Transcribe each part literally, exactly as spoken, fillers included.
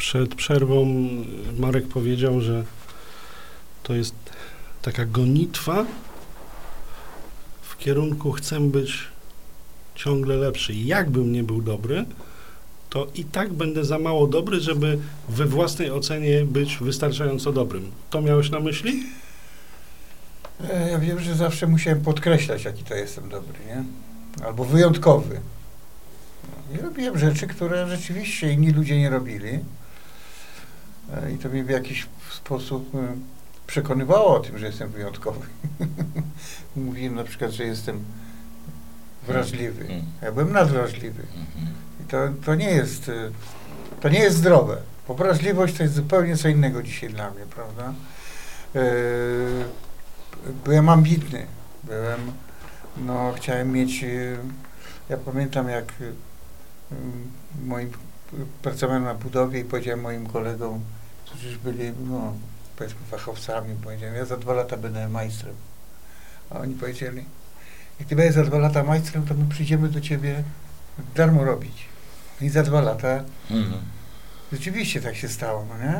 Przed przerwą Marek powiedział, że to jest taka gonitwa w kierunku chcę być ciągle lepszy. Jakbym nie był dobry, to i tak będę za mało dobry, żeby we własnej ocenie być wystarczająco dobrym. To miałeś na myśli? Ja wiem, że zawsze musiałem podkreślać, jaki to jestem dobry, nie? Albo wyjątkowy. I robiłem rzeczy, które rzeczywiście inni ludzie nie robili. I to mnie w jakiś sposób przekonywało o tym, że jestem wyjątkowy. Mówiłem na przykład, że jestem wrażliwy. Ja byłem nadwrażliwy. I to, to nie jest, to nie jest zdrowe. Bo wrażliwość to jest zupełnie co innego dzisiaj dla mnie, prawda? Byłem ambitny. Byłem, no, chciałem mieć, ja pamiętam jak moim, pracowałem na budowie i powiedziałem moim kolegom, którzy już byli, no, powiedzmy fachowcami, powiedziałem, ja za dwa lata będę majstrem. A oni powiedzieli, jak ty będziesz za dwa lata majstrem, to my przyjdziemy do ciebie darmo robić. I za dwa lata mhm. rzeczywiście tak się stało, no nie?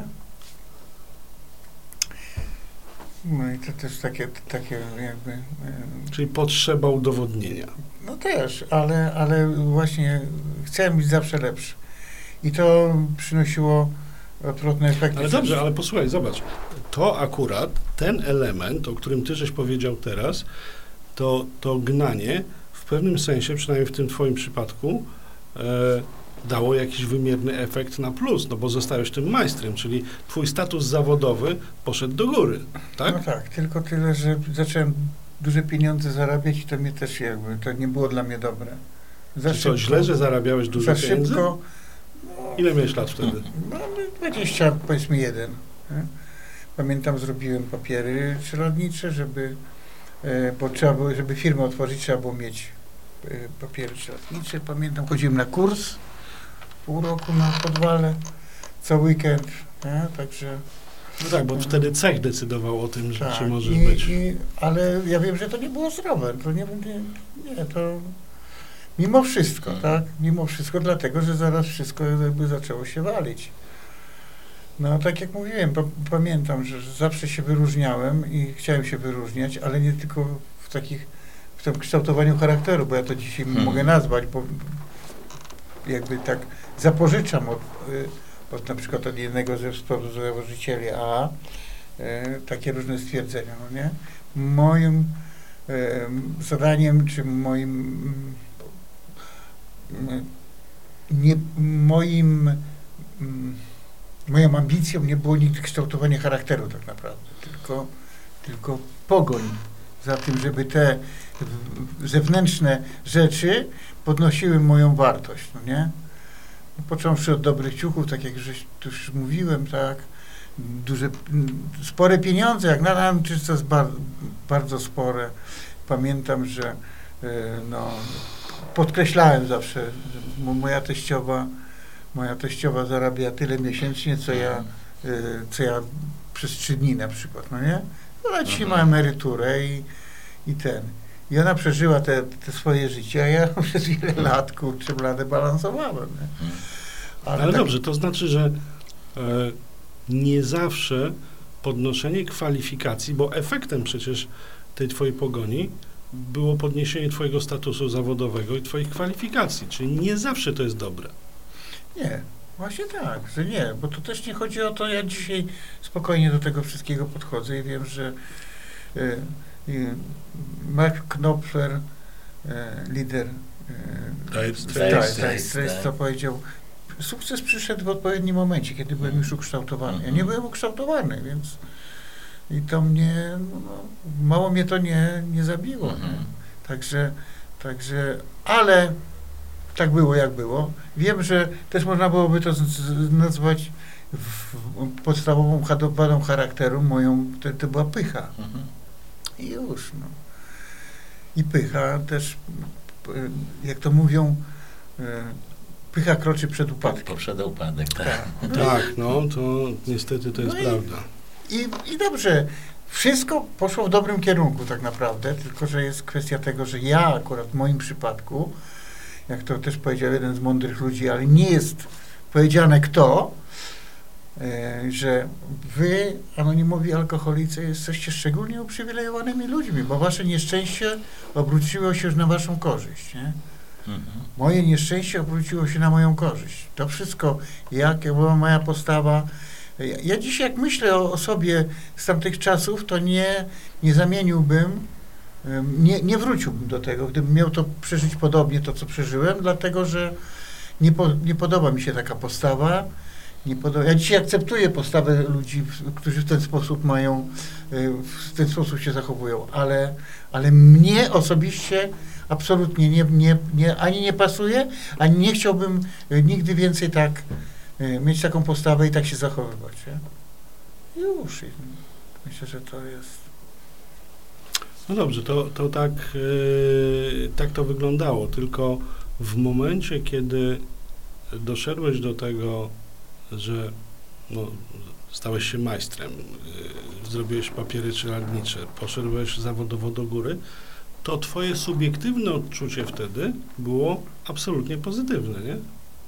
No i to też takie, takie jakby... Czyli potrzeba udowodnienia. No też, ale, ale właśnie chciałem być zawsze lepszy. I to przynosiło odwrotne efekty. Ale dobrze, ale posłuchaj, zobacz. To akurat, ten element, o którym ty żeś powiedział teraz, to, to gnanie w pewnym sensie, przynajmniej w tym twoim przypadku, e, dało jakiś wymierny efekt na plus, no bo zostałeś tym majstrem, czyli twój status zawodowy poszedł do góry, tak? No tak, tylko tyle, że zacząłem duże pieniądze zarabiać i to mnie też jakby, to nie było dla mnie dobre. Za Czy szybko, to źle, że zarabiałeś dużo za pieniędzy? Szybko, no, ile miałeś lat wtedy? No dwadzieścia, powiedzmy jeden. Nie? Pamiętam, zrobiłem papiery przyrodnicze, żeby, bo trzeba było, żeby firmę otworzyć, trzeba było mieć papiery przyrodnicze. Pamiętam, chodziłem na kurs, pół roku na podwale, co weekend, nie? Także... No tak, bo wtedy cech decydował o tym, że tak, czy możesz i, być. I, ale ja wiem, że to nie było zdrowe, to nie, nie, nie to mimo wszystko, tak, mimo wszystko, dlatego, że zaraz wszystko jakby zaczęło się walić. No, tak jak mówiłem, pamiętam, że zawsze się wyróżniałem i chciałem się wyróżniać, ale nie tylko w takich, w tym kształtowaniu charakteru, bo ja to dzisiaj hmm. mogę nazwać, bo jakby tak zapożyczam od, od na przykład od jednego ze współzałożycieli A A e, takie różne stwierdzenia, no nie? Moim e, zadaniem, czy moim nie, moim moją ambicją nie było nigdy kształtowanie charakteru tak naprawdę, tylko, tylko pogoń za tym, żeby te zewnętrzne rzeczy podnosiły moją wartość, no nie? Począwszy od dobrych ciuchów, tak jak już mówiłem, tak, duże, spore pieniądze, jak nadal, czy to jest bar, bardzo spore. Pamiętam, że no, podkreślałem zawsze, że moja teściowa, moja teściowa zarabia tyle miesięcznie, co ja, co ja przez trzy dni na przykład, no nie? Ona dzisiaj ma emeryturę i, i ten. I ona przeżyła te, te swoje życie, a ja przez wiele lat, kurczę, blade balansowałem. Nie? Ale, Ale tak... dobrze, to znaczy, że e, nie zawsze podnoszenie kwalifikacji, bo efektem przecież tej twojej pogoni było podniesienie twojego statusu zawodowego i twoich kwalifikacji, czyli nie zawsze to jest dobre. Nie, właśnie tak, że nie, bo to też nie chodzi o to, ja dzisiaj spokojnie do tego wszystkiego podchodzę i wiem, że y, y, Mark Knopfler, y, lider Trace, co powiedział, sukces przyszedł w odpowiednim momencie, kiedy byłem już ukształtowany. Ja nie byłem ukształtowany, więc i to mnie, no, mało mnie to nie, nie zabiło. Nie? Także, także, ale tak było, jak było. Wiem, że też można byłoby to z, z, nazwać w, w podstawową wadą charakteru moją, to, to była pycha. Mhm. I już, no. I pycha też, jak to mówią, pycha kroczy przed upadkiem. Poprzedza upadek, tak. Tak, no, tak, no to niestety to jest no prawda. I, I dobrze, wszystko poszło w dobrym kierunku tak naprawdę, tylko że jest kwestia tego, że ja akurat w moim przypadku, jak to też powiedział jeden z mądrych ludzi, ale nie jest powiedziane kto, e, że wy, anonimowi alkoholicy, jesteście szczególnie uprzywilejowanymi ludźmi, bo wasze nieszczęście obróciło się już na waszą korzyść, nie? Mhm. Moje nieszczęście obróciło się na moją korzyść. To wszystko, jaka była moja postawa. Ja, ja dziś jak myślę o, o sobie z tamtych czasów, to nie, nie zamieniłbym, em, nie, nie wróciłbym do tego, gdybym miał to przeżyć podobnie, to co przeżyłem, dlatego że nie, po, nie podoba mi się taka postawa. Nie podoba, ja dzisiaj akceptuję postawę ludzi, w- którzy w ten sposób mają, y, w ten sposób się zachowują, ale, ale mnie osobiście absolutnie nie, nie, nie, ani nie pasuje, ani nie chciałbym y, nigdy więcej tak y, mieć taką postawę i tak się zachowywać. Nie? Już. I myślę, że to jest. No dobrze, to, to tak, yy, tak to wyglądało, tylko w momencie, kiedy doszedłeś do tego, że no, stałeś się majstrem, yy, zrobiłeś papiery czeladnicze, poszedłeś zawodowo do góry, to twoje subiektywne odczucie wtedy było absolutnie pozytywne, nie?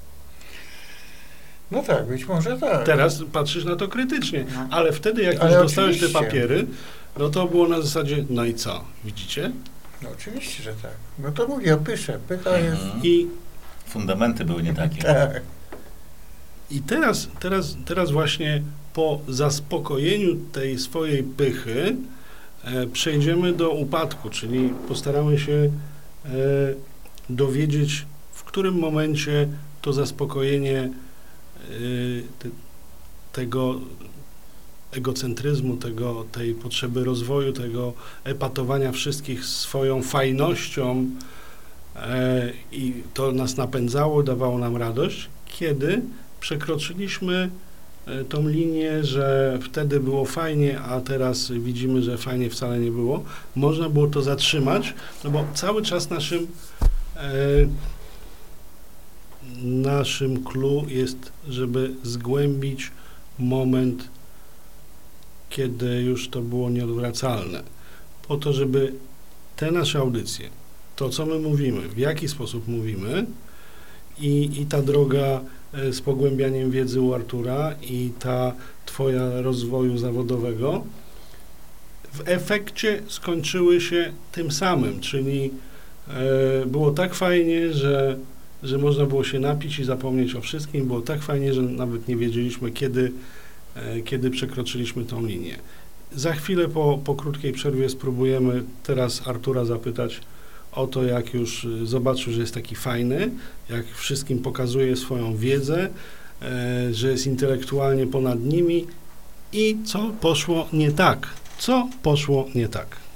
No tak, być może tak. Teraz patrzysz na to krytycznie, No. ale wtedy jak Ale już dostałeś te oczywiście. papiery, no to było na zasadzie, no i co, widzicie? No oczywiście, że tak. No to mówię, pyszę. Pycha jest. Mhm. I Fundamenty były nie takie. Tak. I teraz, teraz, teraz właśnie po zaspokojeniu tej swojej pychy e, przejdziemy do upadku, czyli postaramy się e, dowiedzieć, w którym momencie to zaspokojenie e, te, tego egocentryzmu, tego, tej potrzeby rozwoju, tego epatowania wszystkich swoją fajnością e, i to nas napędzało, dawało nam radość, kiedy przekroczyliśmy e, tą linię, że wtedy było fajnie, a teraz widzimy, że fajnie wcale nie było. Można było to zatrzymać, no bo cały czas naszym e, naszym clue jest, żeby zgłębić moment, kiedy już to było nieodwracalne. Po to, żeby te nasze audycje, to co my mówimy, w jaki sposób mówimy i, i ta droga e, z pogłębianiem wiedzy u Artura i ta twoja rozwoju zawodowego w efekcie skończyły się tym samym, czyli e, było tak fajnie, że, że można było się napić i zapomnieć o wszystkim, było tak fajnie, że nawet nie wiedzieliśmy, kiedy, e, kiedy przekroczyliśmy tą linię. Za chwilę po, po krótkiej przerwie spróbujemy teraz Artura zapytać o to, jak już y, zobaczył, że jest taki fajny, jak wszystkim pokazuje swoją wiedzę, e, że jest intelektualnie ponad nimi i co poszło nie tak. Co poszło nie tak?